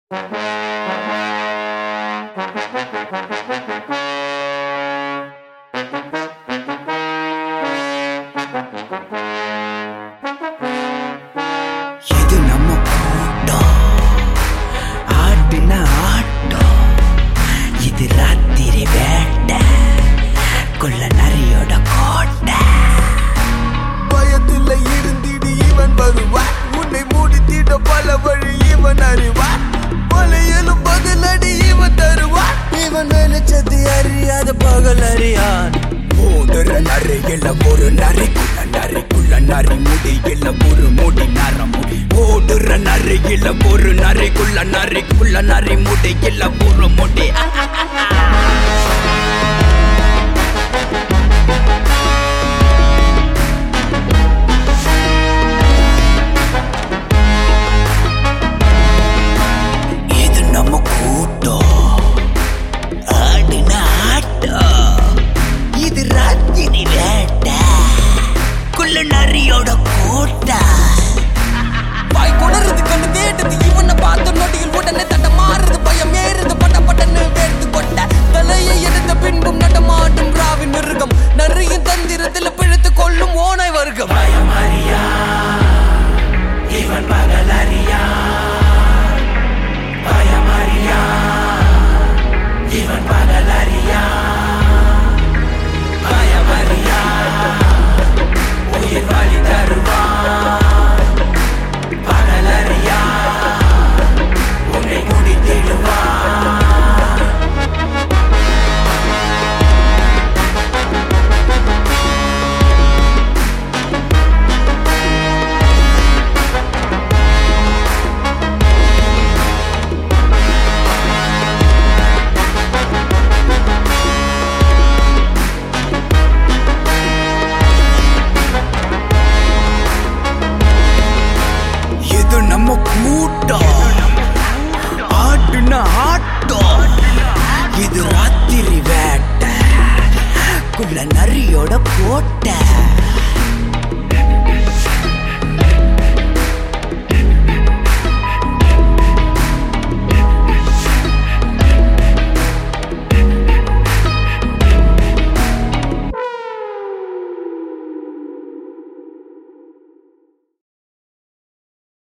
இது நம்ம கூட்டம், ஆடின ஆட்டம். இது ராத்திரி வேட்டை, கொள்ள நரியோட கோட்டை. பயத்துல இருந்திடு இவன் வருவான், உன்னை மூடித்திட பல வழி இவன் அறிவான். மலையிலும் பதிலடி இவன் தருவான், இவன் நினைச்சது அறியாத பகல் அறியான். ஓடுற நரையில ஒரு நரிக்குள்ள நரிக்குள்ள நரி முடியில ஒரு முடி நரமுடி. ஓடுற நரையில ஒரு நரிக்குள்ள நரிக்குள்ள நரி முடியில ஒரு முடி. இது நம்ம கூட்டம், ஆடின ஆட்டம். இது ராத்திரி வேட்டை, குள்ள நரியோட கோட்டை. வாய் கொணருது கண்ணு தேடுது இவனை பார்த்த நொடியில் உடனே தட்ட மாறுது. பயம் ஏறுது பட்ட பட்டன்னு வேர்த்து கொட்ட. தலையை எடுத்த பின்பும் நடமாடும் ராவின் மிருகம். நரியின் தந்திரத்தில் பிழைத்து கொள்ளும் ஓனாய் வர்க்கம். பயம் அறியா இவன் பகல் அறியா, பயம் அறியா இவன் பகல் அறியா, பயம் அறியா உயிர் வழி தருவான். பகல் அறியா உன்னை முடித்திடுவான். இது நம்ம கூட்டம், ஆடுன ஆட்டம். இது ராத்திரி வேட்டை, குள்ள நரியோட கோட்டை.